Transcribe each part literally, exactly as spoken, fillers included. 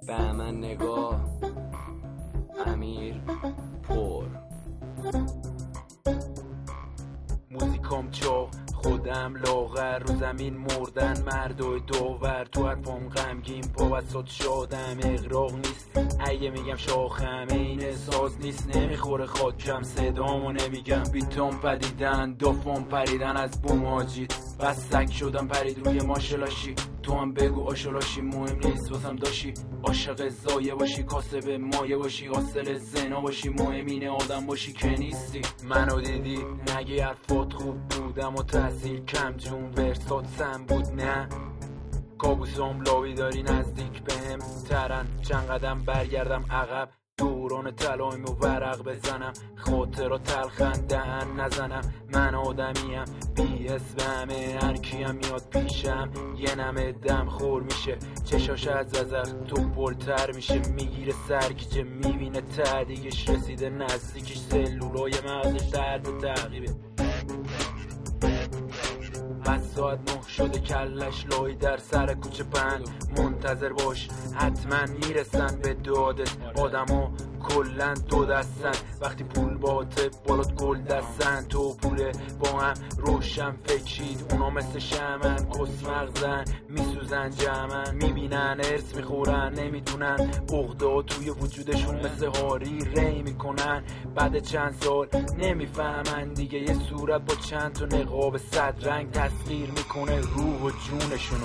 به من نگاه امیر پر موزیکام چاق خودم لاغر رو زمین مردن مرد و داور تو حرفام غمگین پا بسات شادم اغراق نیست اگه میگم شاخم این ساز نیست نمیخوره خاکم صدامو نمیگم بیتام پدیدن دافام پریدن از بوم آجید بس سک شدم پرید روی ماشلاشی تو هم بگو آشلاشی مهم نیست واسم داشی عاشق زایه باشی کاسب مایه باشی حاصل زنا باشی مهم اینه آدم باشی که نیستی منو دیدی نگی حرفات خوب بودم و تحصیل کم جون ورسات سم بود نه کابوسام لاوی داری نزدیک بهم ترن چند قدم برگردم عقب دوران تلایم و ورق بزنم خاطرات تلخن دهن نزنم من آدمیم بی اسمه هر کیم میاد پیشم یه نمه دم خور میشه چشاش از ازر تو پلتر میشه میگیره سرگیجه میبینه تعدیگش رسیده نزدیکش سلولای مغزش درد و تعقیبه از ساعت نه شده کلش لای در سر کوچه پند منتظر باش حتما میرسن به دادت آدما کلن دو دستن وقتی پول باته بالات گل دستن تو پوله با هم روشن فکرید اونا مثل شمن کس مغزن میسوزن جمعن میبینن ارس میخورن نمیدونن عقده توی وجودشون مثل هاری ری میکنن بعد چند سال نمیفهمن دیگه یه صورت با چند تا نقاب صد رنگ تصویر میکنه روح و جونشونو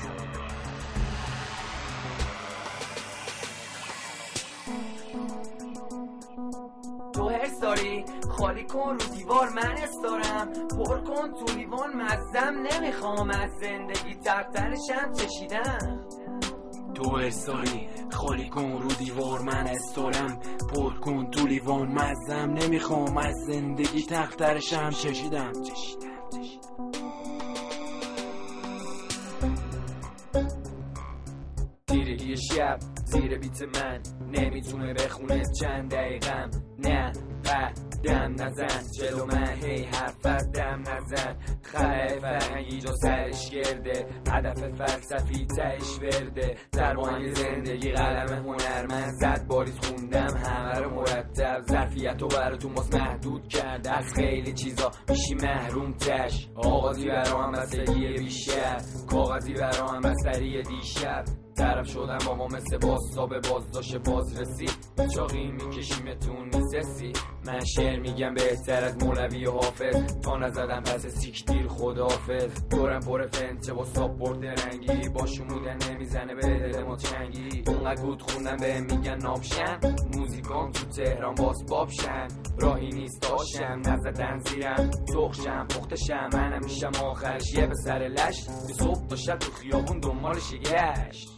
تو حس داری خالی کن رو دیوار من استارم پر کن تو لیوان مزدم نمیخوام از زندگی تقدرشم چشیدم تو استاری خالی کن رو دیوار من استارم پر کن تو لیوان مزدم نمیخوام از زندگی تقدرشم چشیدم تیرگی شب زیر بیت من نمیتونه بخونه چند دقیقم نه دم نزن جلو من هی حرف از دم نزن خلای فرهنگی جا سرش گرده هدف فلسفی تهش ورده دربان زندگی قلم هنرمند زد باریز خوندم همه رو مرتب ظرفیت رو براتون باز محدود کرده از خیلی چیزا میشی محروم تش آغازی برام بستگی بیشتر کاغذی برام بستری دیشب طرف شدم با ما مثل بازتاب بازداشت بازرسی چاقی میکشیمتون میسسی من شعر میگم بهتر از مولوی و حافظ تا نزدم پس سیک دیر خداحافظ دورم پر فنچه با ساپورت رنگی با شمودن نمیزنه به دل ما چنگی اونقدر بود خوندم به میگن نابشن موزیکام تو تهران باز بابشن راهی نیست داشتم نزدن زیرم سخشم پختشم منم میشم آخرش یه به سر لش به صبح تا شب تو خیابون دنبالش گشت